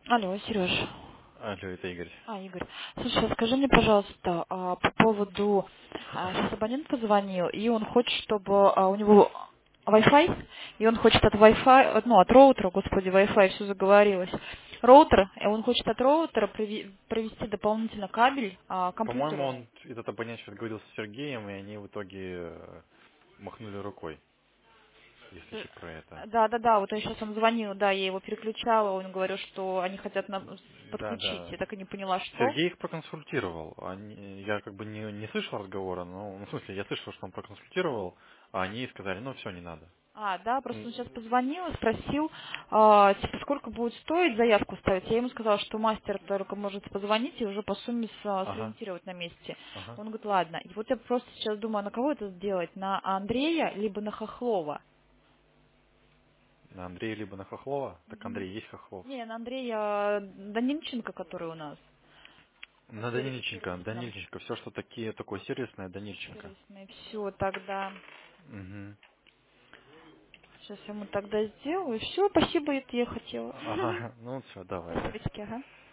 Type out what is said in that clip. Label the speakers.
Speaker 1: Алло, Сереж.
Speaker 2: Алло, это Игорь.
Speaker 1: Игорь. Слушай, скажи мне, пожалуйста, по поводу... Сейчас абонент позвонил, и он хочет, чтобы у него Wi-Fi, и он хочет от Wi-Fi, от роутера, господи, Wi-Fi, все заговорилось. Роутер, и он хочет от роутера провести дополнительно кабель к
Speaker 2: По-моему,
Speaker 1: компьютеру.
Speaker 2: он этот абонент сейчас говорил с Сергеем, и они в итоге махнули рукой, если чуть про это.
Speaker 1: Да, вот сейчас он звонил, да, я его переключала, он говорил, что они хотят
Speaker 2: Да,
Speaker 1: подключить,
Speaker 2: да.
Speaker 1: я так и не поняла, что.
Speaker 2: Сергей их проконсультировал. Я как бы не слышал разговора, но, ну, в смысле, я слышал, что он проконсультировал, а они сказали, ну все, не надо.
Speaker 1: Да, просто
Speaker 2: М,
Speaker 1: он сейчас позвонил и спросил, типа, сколько будет стоить заявку ставить. Я ему сказала, что мастер только может позвонить и уже по сумме
Speaker 2: Ага,
Speaker 1: сориентировать на месте.
Speaker 2: ага.
Speaker 1: Он говорит, ладно. И вот я просто сейчас думаю, на кого это сделать? На Андрея, либо на Хохлова?
Speaker 2: На Андрея либо на Хохлова. Так
Speaker 1: Мгм.
Speaker 2: Андрей есть Хохлов.
Speaker 1: Не, на Андрея Данильченко, который у нас,
Speaker 2: На Данильченко.
Speaker 1: сервисном.
Speaker 2: Данильченко. Все, что такое сервисное, Данильченко.
Speaker 1: Сервисный. Все, тогда.
Speaker 2: Угу.
Speaker 1: Сейчас ему тогда сделаю. Все, спасибо, это я хотела.
Speaker 2: Ага, ну все, давай, да.
Speaker 1: Спасибо, ага.